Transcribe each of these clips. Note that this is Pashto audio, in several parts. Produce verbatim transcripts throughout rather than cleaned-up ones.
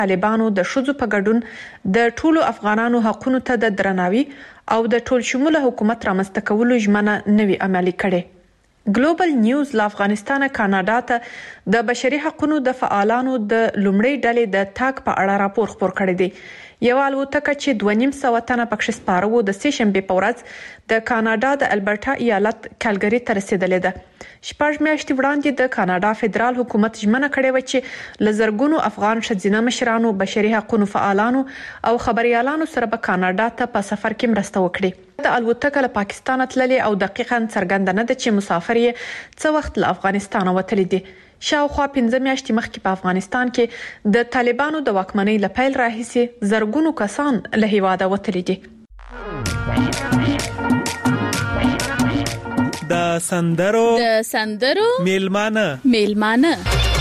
طالبانو د ښځو په ګډون د ټولو افغانانو حقونو ته د درناوي او د ټول شموله حکومت رامنځته کولو ژمنه نوي عملي کړي. ګلوبل نیوز له افغانستان کاناډا ته د بشري حقوقو د فعالانو د لومړۍ ډلې د تاګ په اړه راپور خپور کړی دی. یو الوتکه چې دوه نیم سوه تنه پکښ سپاره وو د سې شنبې په ورځ د کاناډا د البرټا ایالت کالګری ته رسیدلې ده. شپږ میاشتې وړاندې د کاناډا فدرال حکومت ژمنه کړې و چې له زرګونو افغان ښځینه مشرانو، بشري حقوقو فعالانو او خبريالانو سره به کاناډا ته په سفر کې مرسته وکړي. د الوتکه له پاکستان تللې او دقیقاً څرګنده نه ده چې مسافر یې څه وخت له افغانستان وتلی دي. شاوخوا پنځه میاشتې مخکې په افغانستان کې د طالبانو د واکمنۍ له پیل راهیسې زرګونو کسان له هیواده وتلي دي. د سندرو د سندرو میلمانه میلمانه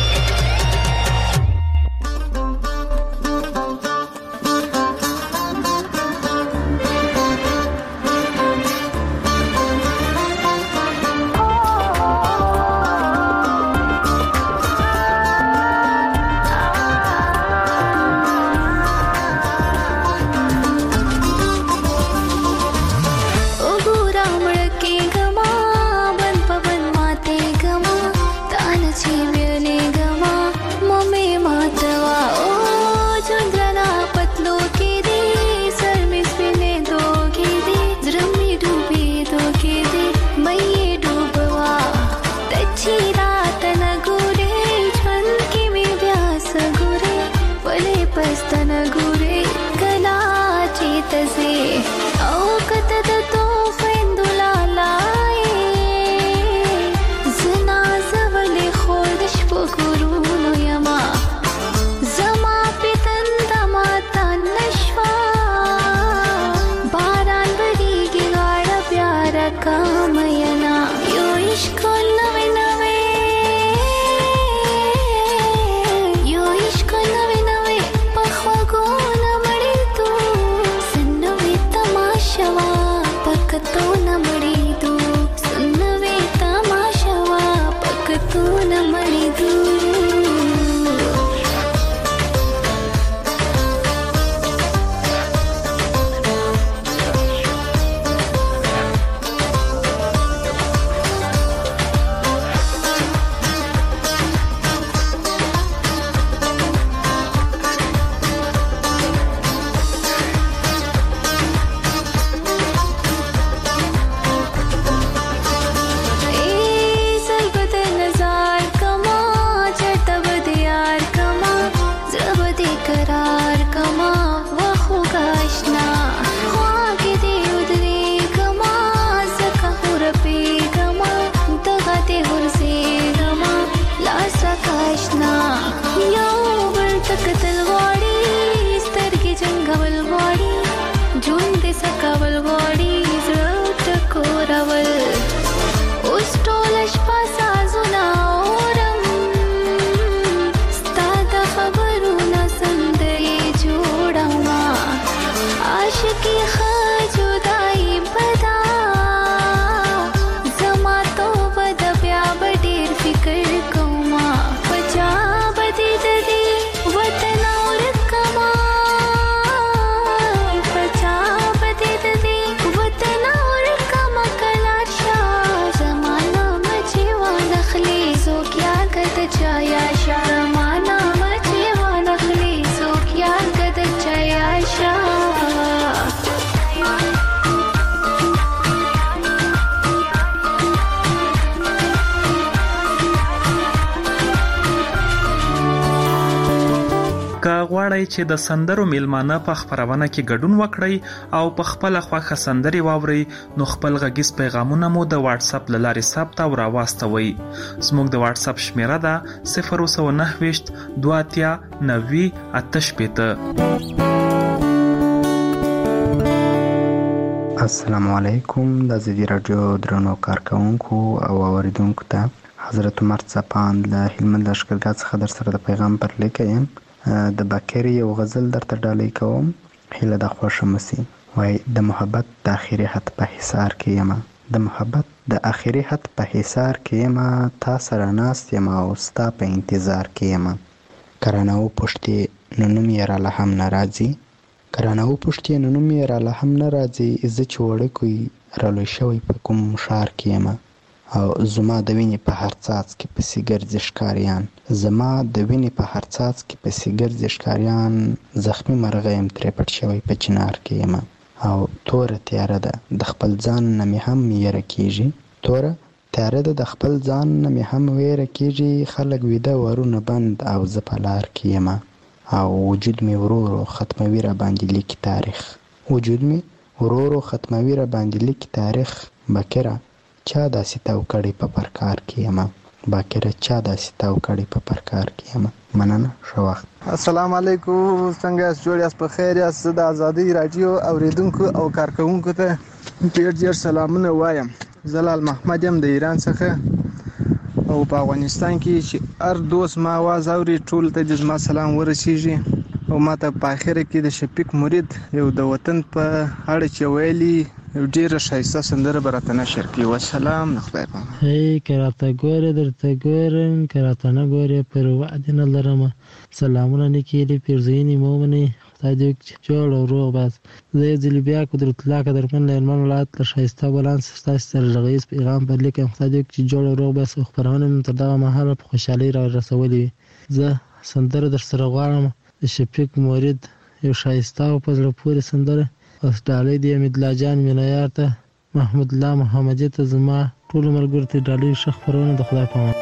غواړئ چې د سندرو میلمانه په خبرونه کې ګډون وکړئ او په خپل خوښه سندري واورئ، نو خپل غږیز پیغامونه مو د واتس اپ لارې ثبت او راواستوئ. زموږ د واتس اپ شمیره ده صفر سوه نهه دوه اتیا نوي اته شپېته. السلام علیکم. د زیدی رادیو درنو کارکونکو او اوریدونکو ته حضرت عمر څپان له هلمند لښکرګاه څخه در سره د پیغام پر لیکه یم. د باکرې یو غزل درته ډالۍ کوم، هیله د خوښه مسي. وای د محبت د اخري حد په حصار کې یم، د محبت د اخري حد په حصار کې یم، تا سره ناست یم او ستا په انتظار کې یم. کرانه و پشتې نو نوم یې راله هم نه راځي. که رانه وپوښتې نو نوم یې راله هم نه راځي. زه چې وړوکی رالوی شوی په کوم ښار کې یم او زما د وینې په هر څاڅکي پسې ګرځي ښکاریان. زما د وینې په هر څاڅکي پسې ګرځي ښکاریان. زخمي مرغه یم ترې پټ شوی په چنار کې یم او توره تیاره ده د خپل ځان نه مې هم یره کېږي. توره تیاره ده د خپل ځان نه مې هم ویره کېږي. خلک ویده ورونه بند او زه په لار کې یم او وجود مې ورو ورو ختموي را باندې لیکي تاریخ. وجود مې ورو ورو ختموي را باندې لیکي تاریخ. بکره چا داسې تاو کړی په پرکار کې یم. باکره چا داسې تاو کړی په پرکار کې یم. مننه، ښه وخت. السلام علیکم، څنګه یاست؟ جوړ یاست؟ په خیر یاست؟ زه د ازادۍ راډیو اوریدونکو او کارکوونکو ته ډېر ډېر سلامونه وایم. زه لال محمد یم د ایران څخه او په افغانستان کې چې هر دوست ما आवाज اوري ټول ته د زما سلام ورسیږي. او ما ته په اخره کې د شفیق مرید یو د وطن په اړه چې ویلي یو ډېره ښایسته سندره به راته نشر کړي. والسلام، نه خدای پامان. هی که راته ګورې درته ګورم، که راته نه ګورې پروا دې نه لرمه. سلامونه نیکې پیرزوینې مو ومنئ. خدای دې وکړي جوړ او روغ باز. زه یو ځلې بیا قدرت الله قدرمن له هلمند ولایت له ښایسته ولانس ستاسې سره غږیز پیغام پر لیکم. خدای دې وکړي جوړ او روغ باز. خپرونه مې تر دغه مهاله په خوشحالۍ را رسولې وي. زه سندره در سره غواړم د شفیق مرید یو ښایسته او په زړه پورې سندره. اوس ډالۍ دی حمیدالله جان مینهیار ته، محمود الله محمدي ته، زما ټولو ملګرو ته ډالۍ ښه خپرونه د خدای په امان.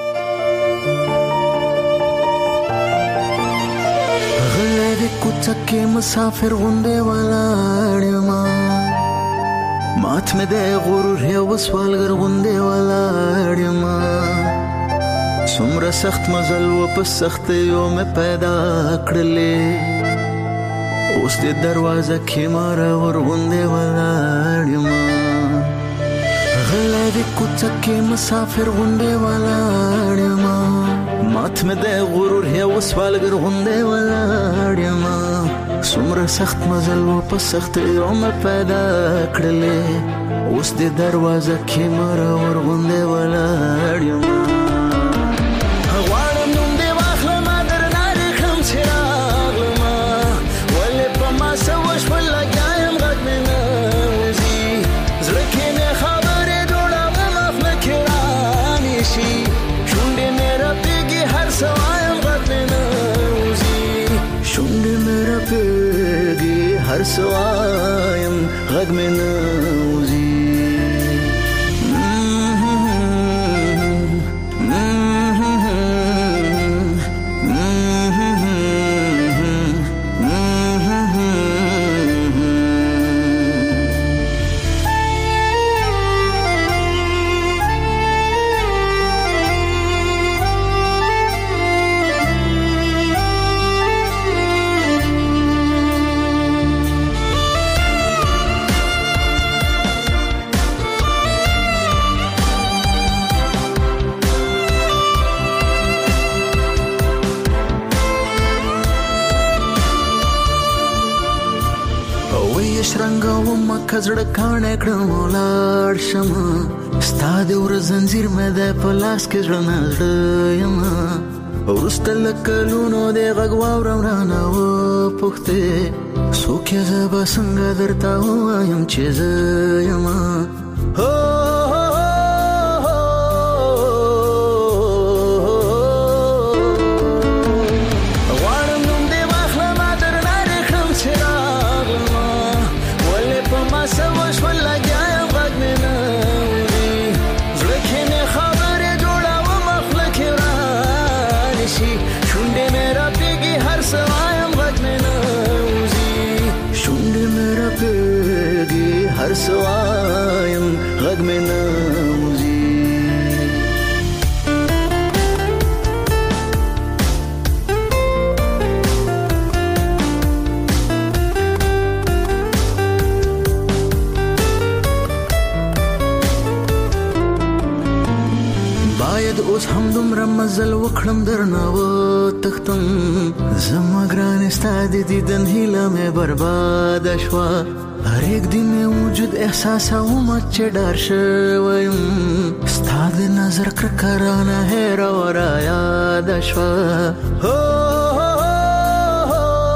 غلی د کوڅه کې مسافر غوندې ولاړ یمه، مات مې د غرور یو سوالګر غوندې ولاړ یمه. څومره سخت مزل و په سختیو مې پیدا کړلې، اوس د دروازه کې ماره ورغوندې ولاړ یمه. غلی د کوڅه کې مسافر غوندې ولاړ یمه، مات مې د غرور یو سوالګر غوندې ولاړ یمه. څومره سخت مزل و په سختیو مې پیدا کړلې، اوس د دروازه کې ماره ورغوندې ولاړ یمه. هر سوایم غږ مې نه وځي. کزړه کاڼه کړم ولاړ شمه، ستا د ور زنځیر مې د په لاس کې زړه نه زړه یمه. وروسته له کلونو د غږ واورم رانه وپوښتې، څوک یې زه به څنګه درته ووایم چې زه یمه. هر سوایم غږ مې نه وځي. باید اوس هم دومره مزل وکړم درنه وتښتم، زما ګرانې ستا د دیدن هیله مې برباده شوه. هرېږ دې مې وجود احساسومه چې ډار شوی یم، ستا د نظر کرکه رانه هېره وه رایاده شوه.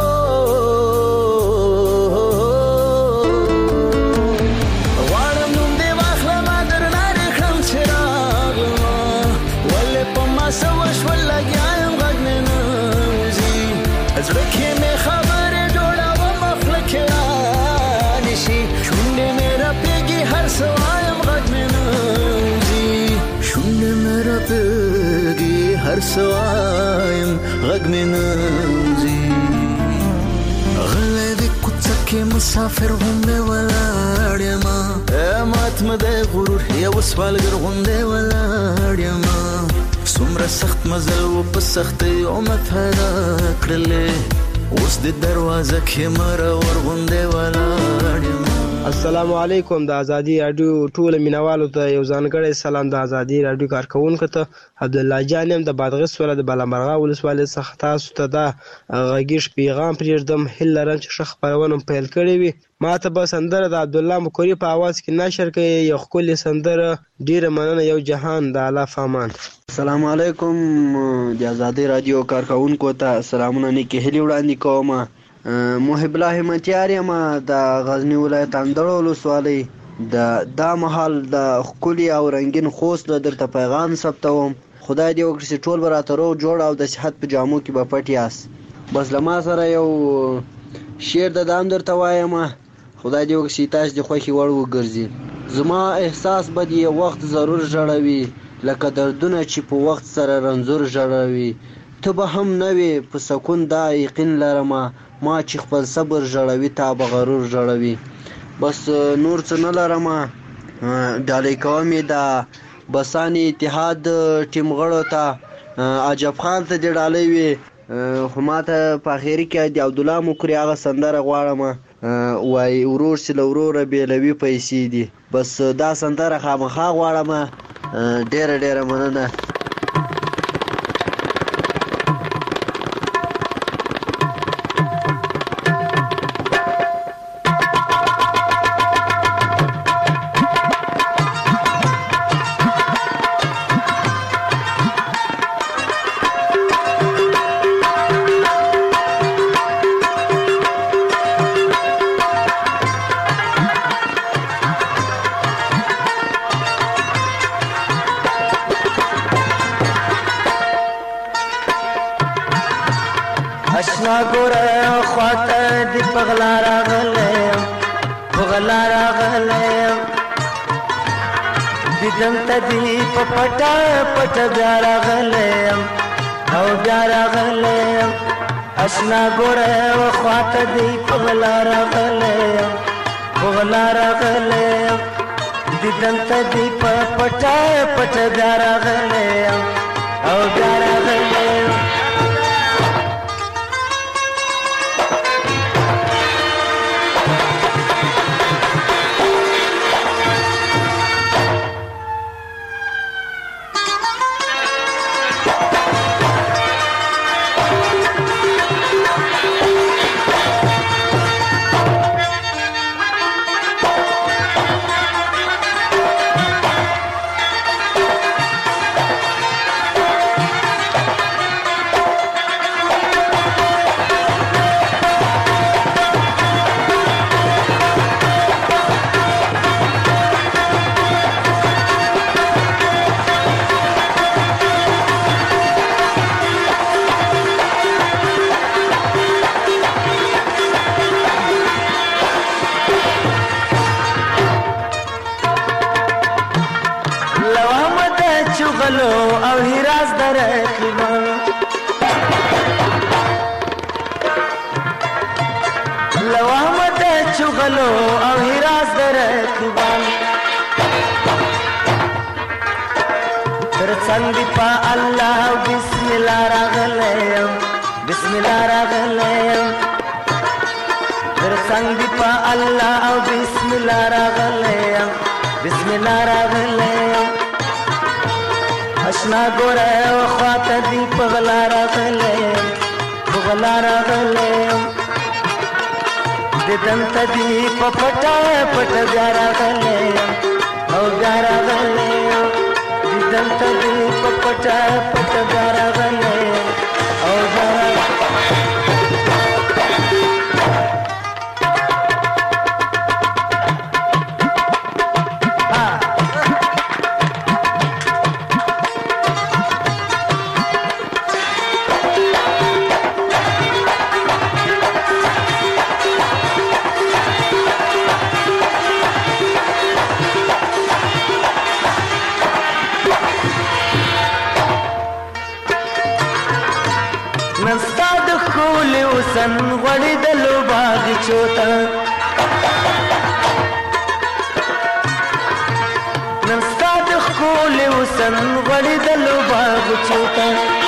کې مې خبرې جوړوم خپل کې رانشي شونډې مې راپېږي هر څه وایم غږ مې نه وځي شونډې مې راپېږي هر څه وایم غږ مې نه وځي غلی د کوڅه کې مسافر غوندې ولاړ یمه مات مې دی غرور یو سوالګر غوندې ولاړ یمه څومره سخت مزل و په سختیو مې پیدا کړلې اوس د دروازه کې مرور غوندې ولاړ یم السلام علیکم د ازادي رادیو ټول مینوالو ته یو ځانګړی سلام د ازادي رادیو کارکونکو ته عبدالله جان یم د بادغیس ولایت د بالامرغه ولسوالۍ څخه تاسو ته دا غږیز پیغام پرېږدم هیله لرم چې ښه خپرونه پیل کړې وي ما ته به سندره د عبدالله مکوري په اواز کې نشر کوي یو ښکلې سندره ډیره مننه یو جهان د الله فامان السلام علیکم د ازادي رادیو کارکونکو ته سلامونه نیکې هیلې وړاندې کوم محب الله همتیار یم د غزنی ولایت اندړ ولسوالۍ د دا مهال د ښکلي او رنګین خوست له درته پیغام ثبتوم خدای دې وکړي چې ټول به راته روغ جوړ او د صحت په جامو کې به پټ یاست بس له ما سره یو شعر د دام درته وایم خدای دې وکړي چې تاسو د خوښې وړ وګرځي زما احساس به دې یو وخت ضرور ژړوي لکه دردونه چې په وخت سره رنځور ژړوي ته به هم نه وې په سکون دا یقین لرمه ما چې خپل صبر ژړوي تا به غرور ژړوي بس نور څه نه لرمه ډالۍ کوم یې د بسانې اتحاد ټیم غړو ته عجب خان ته دې ډالۍ وي خو ما ته په اخري کې د عبدالله مکري هغه سندره غواړم وایي ورور چې له وروره بېلوي پیسې دي بس دا سندره خامخا غواړم ډېره ډېره مننه اشنا ګوره خواته دی پغلا راغلی پغلا راغلی دیدم ته دی په پټه پټه بیا راغلی او بیا راغلی اشنا ګوره خواته دی پغلا راغلی پغلا راغلی دیدم ته دی په پټه پټه بیا راغلی او بیا راغلی او هراس در رقیبان لوامت چغلو او هراس در رقیبان ترڅنګ په الله بسم الله راغلم بسم الله راغلم ترڅنګ په الله او بسم الله راغلم بسم الله راغلم اشنا ګوره خواته دی پغلا راغلی پغلا راغلی دیدم ته دی په پټه پټه بیا راغلی او بیا راغلی دیدم ته دی په پټه پټه بیا راغلی او بیا وسن غړي د لوباغ چوتا نن ستاد خول وسن غړي د لوباغ چوتا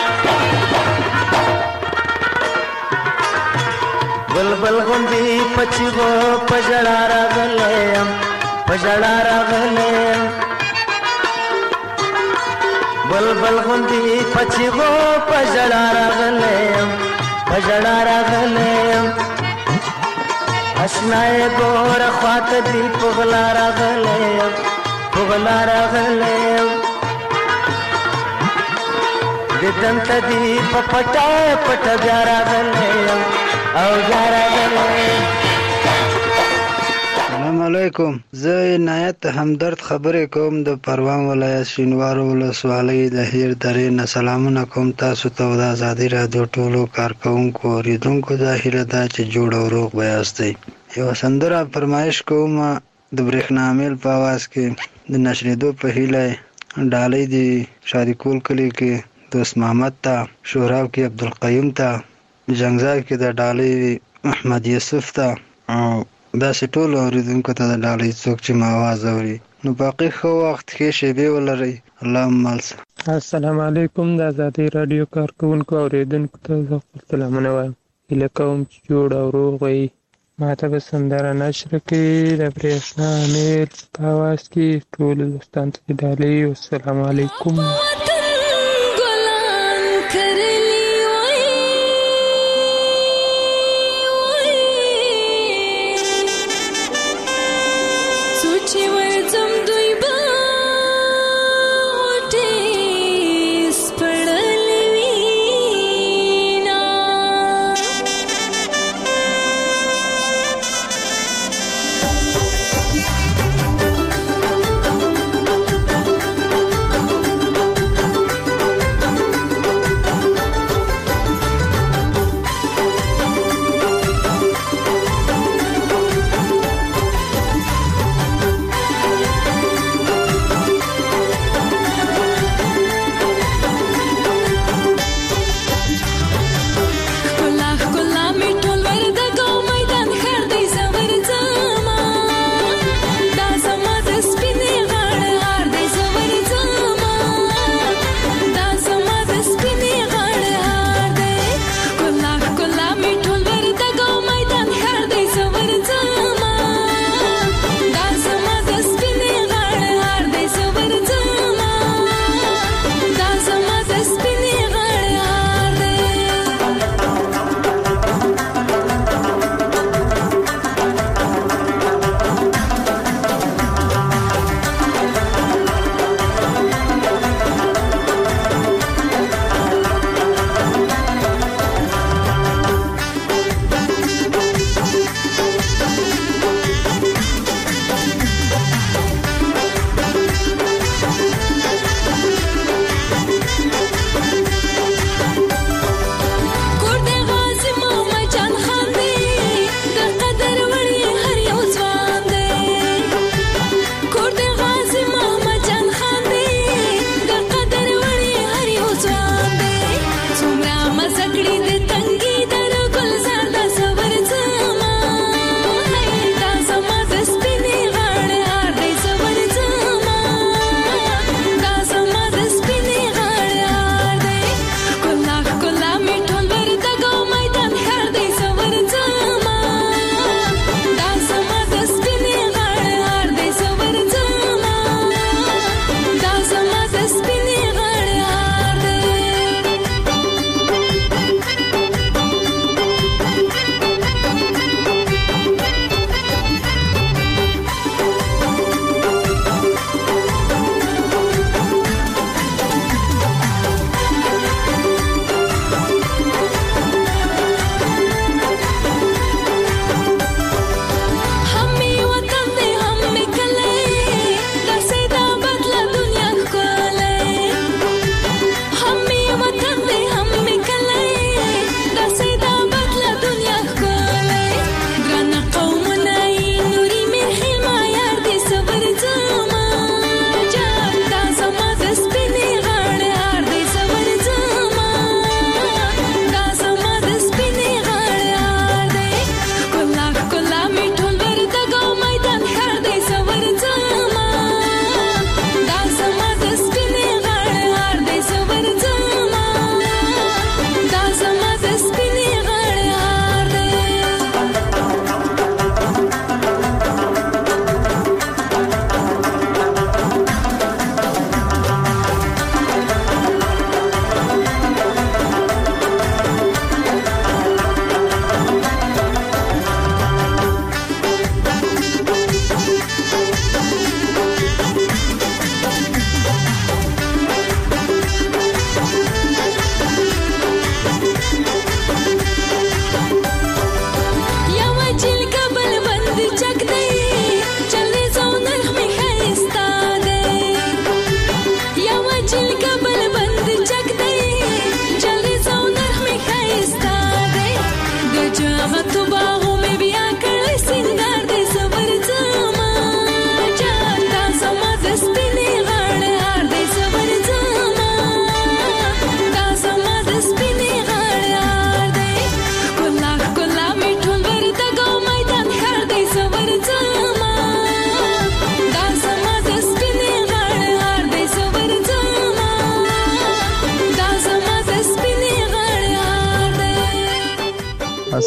بلبل غوندي پچغو پجړا راغلم پجړا راغلم بلبل غوندي پچغو پجړا راغلم پجړا راغلم اشنای ګور خواط دی پغلا راغلم پغلا راغلم ددن تدی پپټا پټ بیا راغلم او بیا راغلم. السلام علیکم. زه عنایت همدرد خبرې کوم د پروان ولایت شینوارو ولسوالۍ د هیر درې نه. سلامونه کوم تاسو ته د ازادي رادیو ټولو کارکوونکو اوریدونکو. دا هیله ده چې جوړ او روغ به یاستئ. یوه سندره فرمایش کوم د برېښنا میل په اواز کې د نشرېدو په هیله. ډالۍ دي شاریکول کلي کې دوست محمد ته، شوراو کې عبدالقیوم ته، جنګزار کې د ډالۍ محمد یوسف ته او داسې ټولو اوریدونکو ته د ډالۍ څوک چې ما آواز اوري. نو باقي ښه وخت ښې شېبې ولرئ. اللهم ملسه. السلام علیکم. د ازادي راډیو کارکوونکو اوریدونکو ته زه خپل سلامونه وایم. هیله کوم چې جوړ او روغ وئ. ما ته به سندره نشره کړي د برېښنا میل په اواز کې ټولو دوستانو ته ډالۍ. والسلام علیکم.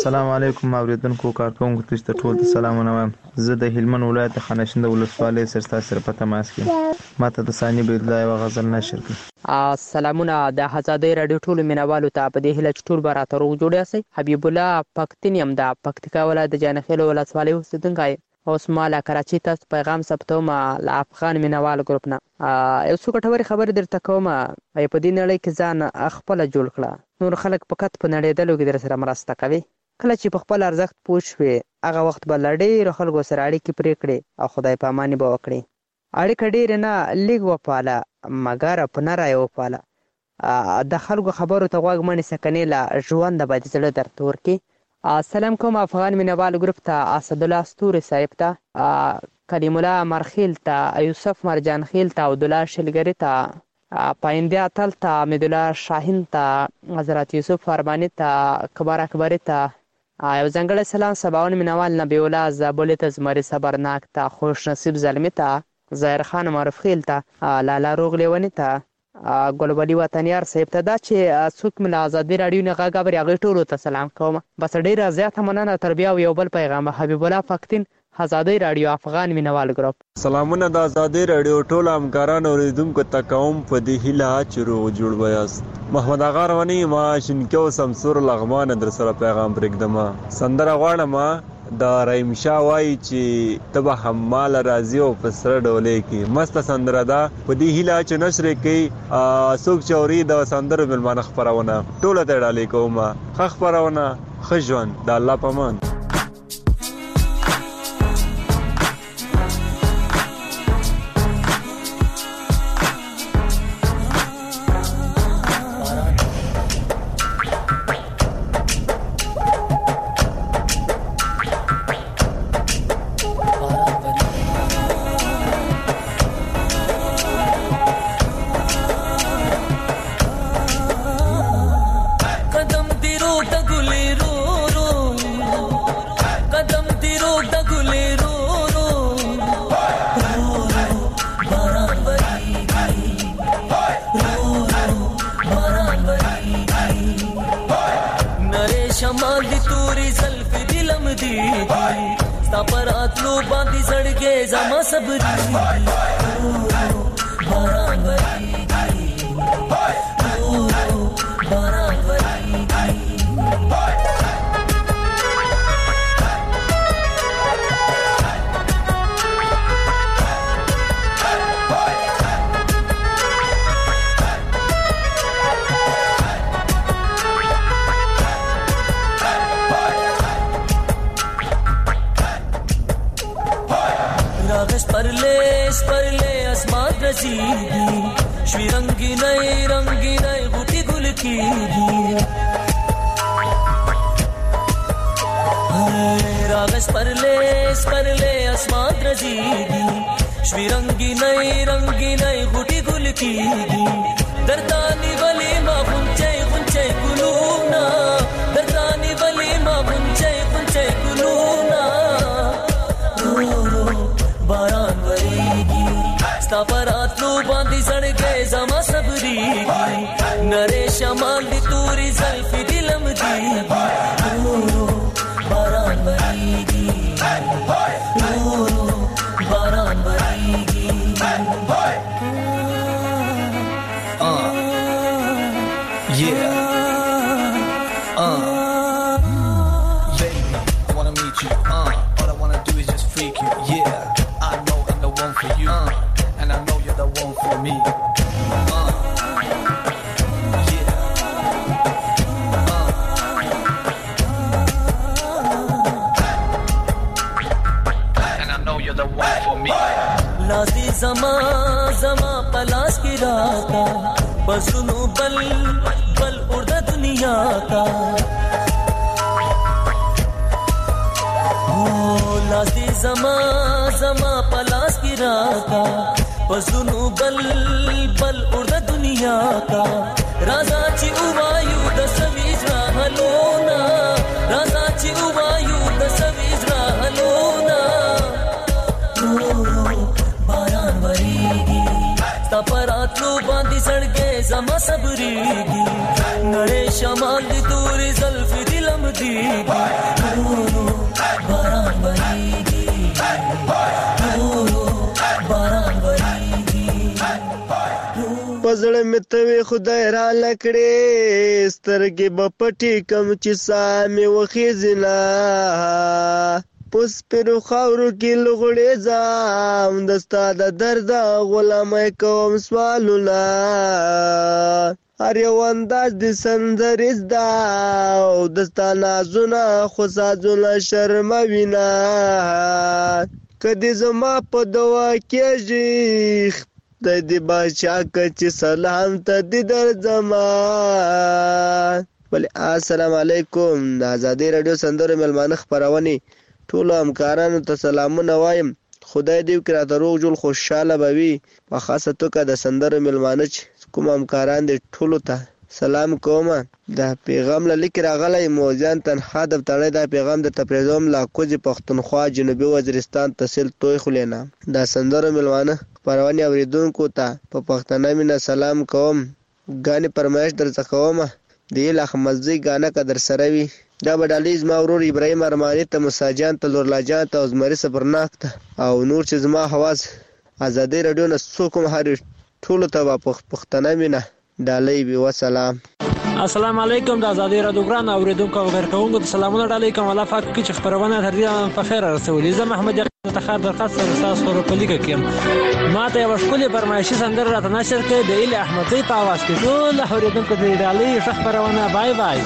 السلام علیکم اوریدونکو کارکونکو تاسو ته ټول سلامونه وایم. زه د هلمند ولایت خانشند ولسوالۍ سره سره په تماس کې ماته د ثاني بيدلا یو غزل نشر کړ. سلامونه د آزادۍ رادیو ټول مینوالو ته په دې هیله ټول براتر جوړ یاست. حبیب الله پښتون يم د پکتیکا ولایت د جانخیل ولسوالۍ اوسیدونکی. اوس ما له کراچۍ ته پیغام ثبتوم له افغان مینوال ګروپ نه. یو څو ګټورې خبرې درته کوم. په دې نړۍ کې ځان خپله جوړ کړه، نور خلک فقط په نړېدلو کې در سره مرسته کوي. کله چې په خپل ارزښت پوه شوې هغه وخت به له ډېرو خلکو سره اړیکې پرې کړې او خدای پاماني به وکړې. اړیکه ډېرې نه لږ وپاله مګر په نره یې وپاله. د خلکو خبرو ته غوږ مه نیسه کنې له ژونده به دې زړه درته ورکړي. سلام کوم افغان مینوال ګروپ ته، اسدالله ستوري صاحب ته، کلیم الله مرخیل ته، یوسف مرجان خیل ته، عبدالله شلګري ته، پاینده اتل ته، حمیدالله شاهین ته، حضرت یوسف ارمانی ته، کبار اکبری ته، یو ځانګړی سلام سباون مینوال نبی الله زابلي ته، زمري صبرناک ته، خوش نصیب زلمی ته، ظاهر خان معروف خیل ته، لالا روغ لیونی ته، ګلبلي وطنیار صاحب ته. دا چې څوک مې له ازادي راډیو نه غږ اوري هغوی ټولو ته سلام کوم. بس ډېره زیاته مننه. تر بیا یو بل پیغام. حبیب الله پښتون، ازادي راډیو افغان مینوال ګروپ. سلامونه د ازادي راډیو ټول همکاران اوریدونکو ته کوم په دې هیله چې روغ جوړ ویاست. محمد اغا رواني ما شینکیو سمسور لغمان در سره پیغام پرېږدم. سندره غواړم د رحیم شاه وایي چې ته به هممال راځي او په سره ډولۍ کې. مسته سندره ده. په دې هیله چې نشر یې کوي څوک چې اوري د سندرو مېلمانه خپرونه ټوله ته یې ډالۍ کوم. ښه خپرونه، ښه ژوند، د الله په امان. زما صبرېږي نړۍ شمال د تورې زلفې دلم دیږي زړه مې ته خدای را لکړې سترګې به پټې کم چې ساه مې وخیځي نه پس پر خاورو کې لغړې ځم د ستا د درد غلامۍ کوم سوالونه هر یو انداز د سندرې زده او د ستا نازونه خو سازونه شرموي نه که دې زما په دوا کېږي د دې باچا که چې سلام ته دې درځمه بلې السلام علیکم د ازادۍ راډیو سندرو مېلمانه خپرونې ټولو همکارانو ته سلامونه وایم خدای دې وکړي راته روغ جوړ خوشحاله به وي په خاصه توګه د سندرو مېلمانه چې کوم همکاران دې ټولو ته سلام کوم دا پیغام له لیک راغلی موزیان تنها د تړې دا پیغام د تپریزوم لا کوزي پښتونخوا جنوبي وزیرستان تحصیل توي خلینا دا سندرو ملوانه خبرونه اوریدونکو ته په پښتنه مینا سلام کوم غانې پرمایش درڅ کوم دی له احمدزي غانه قدر سره وي دا بدالیز ما ورور ابراهيم ارماني ته مساجان ته لورلاجان ته ازمري صبرناک ته او نور چې زما حواس ازادي رادیو نه سوکم هر ټولو ته پښتنه مینا ډالۍ وی وسلام السلام علیکم د ازادي رادیو ګران اوریدونکو او غیر کوونکو ته سلامونه ډالۍ کوم الله پاک کی چې خبرونه تر دې په خیر رسولي زه محمد ته خیر درخواست تاسو سره په لیکه کې ما ته یو ښکلې فرمایشي سندره راته نشر کړې د اله احمدزي په आवाज کې ټول اوریدونکو ته ډالۍ خبرونه بای بای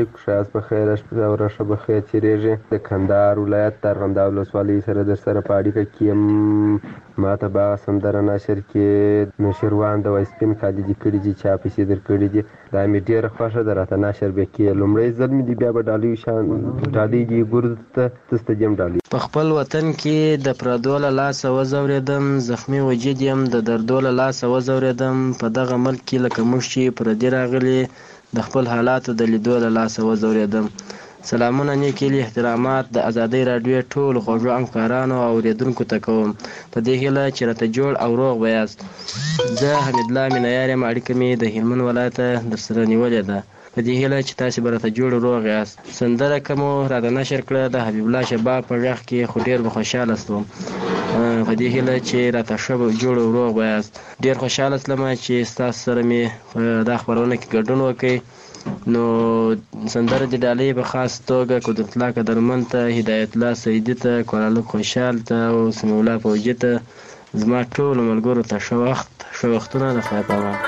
علیکم، شایست بخیر او راشه بخیر تیریږي. د کندهار ولایت د ارغنداب ولسوالۍ سره در سره په اړیکه کې یم. ما ته به سندره نشر کې نوشیروان د وایسپین خالدي کړي دي چې پیسې درکړي دي، دا مې ډېره خوښه ده. راته نشر به کې لومړی ځل مې دي، بیا به ډالۍ شان ډالۍ دي ګورد ته تسته جام ډالۍ. په خپل وطن کې د پردو له لاسه وځورېدم، زخمي وجود یم د دردو له لاسه وځورېدم. په دغه ملک کې لکه موږ چې پردي راغلي د خپل حالاتو د لیدو له لاسه وځورېدم. سلامونه نیک هیلې احترامات د ازادۍ راډیو ټولو خوږو همکارانو او اورېدونکو ته کوم، په دې هیله چې راته جوړ او روغ به یاست. زه حمیدالله مینهیار یم، اړیکه مې د هلمند ولایته درسره نیولې ده، په دې هیله چې تاسې به راته جوړ روغ یاست. سندره که مو راته نشر کړه د حبیب الله شباب په غږ کې، خو ډېر به خوشحاله شوم. په دې هیله چې راته ښه جوړ او روغ به یاست. ډېر خوشحاله شلم چې ستاسو سره مې دا خپرونه کې ګډون وکړئ. نو سندره د ډالۍ په خاص توګه قدرت الله قدرمن ته، هدایت الله سیدي ته، کورالک خوشحال ته او سمیع الله فوجي ته، زما ټولو ملګرو ته ښه وخت ښه وختونه د خدای په امان.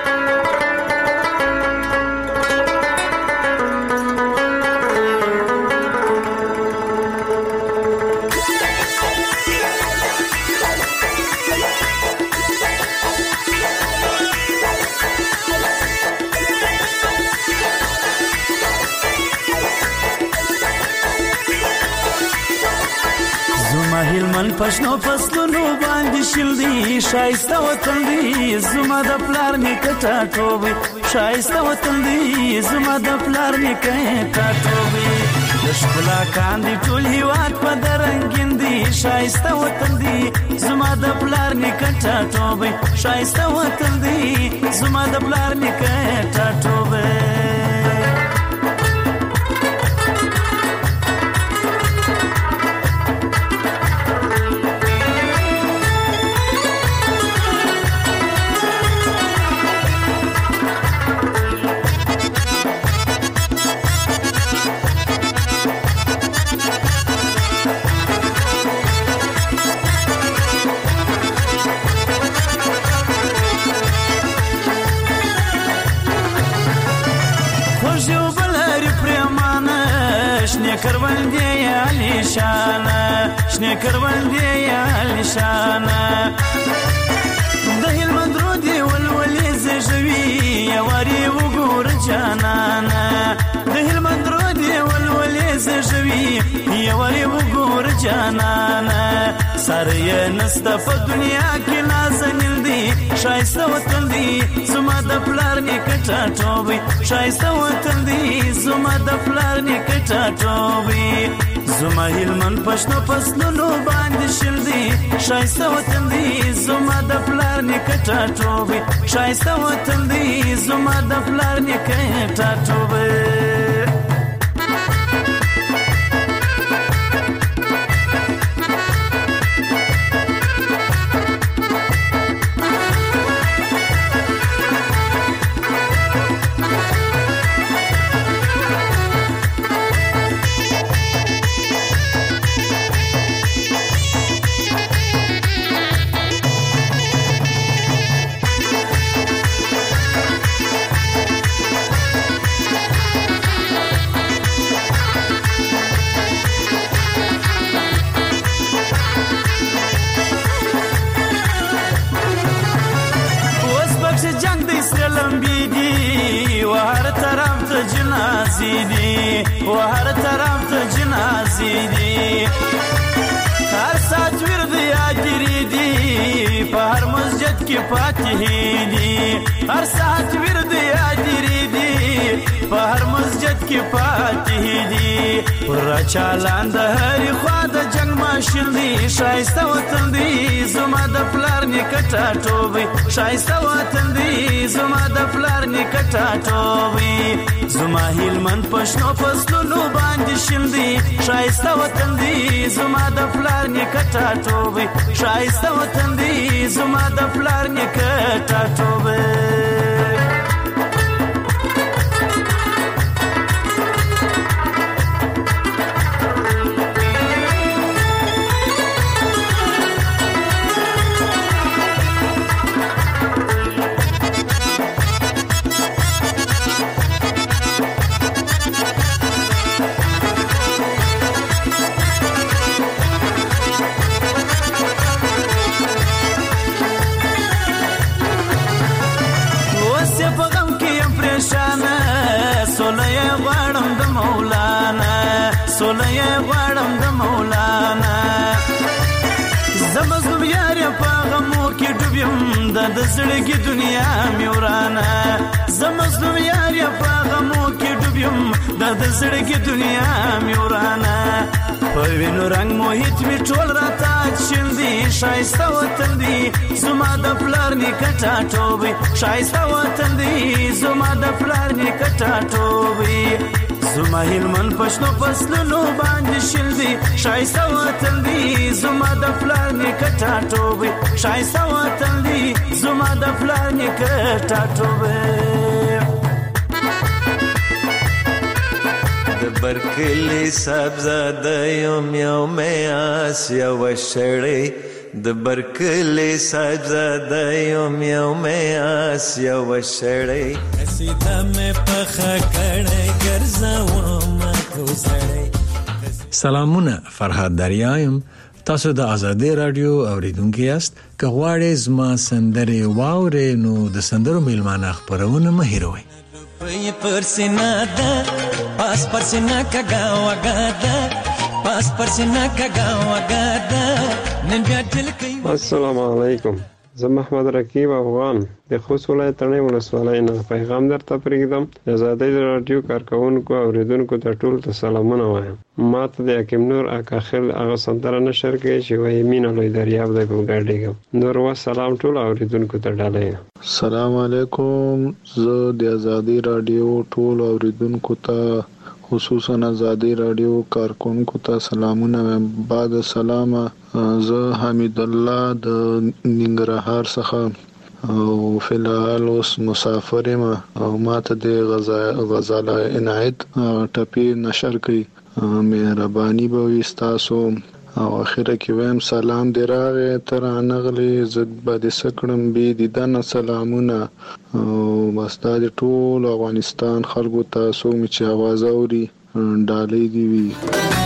پښنو فصلونو باندې شل دی شایسته وطن دی، زما د پلار نیکه ټاټوبی شایسته وطن دی، زما د پلار نیکه ټاټوبی د ښکلا کاندي ټول هیواد په درنګین دی شایسته وطن دی، زما د پلار نیکه ټاټوبی شایسته وطن دی، زما د پلار نیکه ټاټوبی. کروندې علی شانه شنه کروندې علی شانه د هلمند رو دی ولولې زژوي یواري وګور جانانه د هلمند رو دی ولولې زژوي یواري وګور جانانه سره نسته په دنیا کې نازنین دی شایسته وطن دی زما د پلار نیکه ټاټوبی شایسته وطن دی زما د پلار نیکه ټاټوبی زما هلمند پښتو فصلونو باندې شل دی شایسته وطن دی زما د پلار نیکه ټاټوبی شایسته وطن دی زما د پلار نیکه ټاټوبی. وهر طرف ته جنازې دي هر ساعت ورد یادګیرې دي په هر مسجد کې فاتحې دي هر ساعت ورد یادګیرې دي په هر مسجد کې فاتحې دي پر چالان د هرې خوا د جنگ ماشین دي شایسته وطن دی زما د پلار نیکه ټاټوبی شایسته وطن دی زما د پلار نیکه ټاټوبی زما هلمند پښتو فصلونو باندې شل دی شایسته وطن دی زما د پلار نیکه ټاټوبی شایسته وطن دی زما د پلار نیکه ټاټوبی. زړګي دنیا مې ورانه زه مظلوم یار یم په غمو کې ډوب یم دا د زړګي دنیا مې ورانه په وینو رنګ محیط مې ټول راته شین دي ښایسته وطن دی زما د پلار نیکه ټاټوبی ښایسته وطن دی زما د پلار نیکه ټاټوبی زما هلمند پښتو فصلونو باندې شین دي ښایسته وطن دی زما د پلار نیکه ټاټوبی ښایسته وطن دی زما د پلار نیکه ټاټوبی برکلی سبزاده یم یو میاس یو شړی د برکلی سبزاده یم یو میاس یو شړی سیده مې پخه کړی ګرځوم کوزړی سلامونه فرهاد دریایم تاسو د آزادی رادیو اوریدونکو یاست که غواړئ زما سندرې واورئ نو د سندرو میلمانه خپرونه مه هېروئ پای پرسینا ده پاس پرسینا کګا وګا ده پاس پرسینا کګا وګا ده نن بیا دل کوي السلام علیکم زه محمد رقیب افغان د خوست ولایت تڼۍ ولسوالۍ نه پیغام درته پرېږدم د ازادۍ راډیو کارکوونکو اوریدونکو ته ټولو ته سلامونه وایم ما ته د حکیم نور اکا خیل هغه سندره نشر کوي چې وایي مینه لوی دریاب دی په ګډېږم نور وسلام ټولو اوریدونکو ته ډالۍ السلام علیکم زه د ازادۍ راډیو ټولو اوریدونکو ته خصوصا ازادۍ راډیو کارکونکو ته سلامونه وایم بعد سلامه زه حمید الله د ننګرهار څخه او فلحال اوس مسافر یم او ماته د غزل عنایت ټپې نشر کړي مهرباني به وي ستاسو او اخره کې وایم سلام دی راغی ته رانغلې زه به دې څه کړم بې دیدنه سلامونه او بس دا د ټول افغانستان خلکو ته څوک مې چې اواز اوري ډالۍ دې وي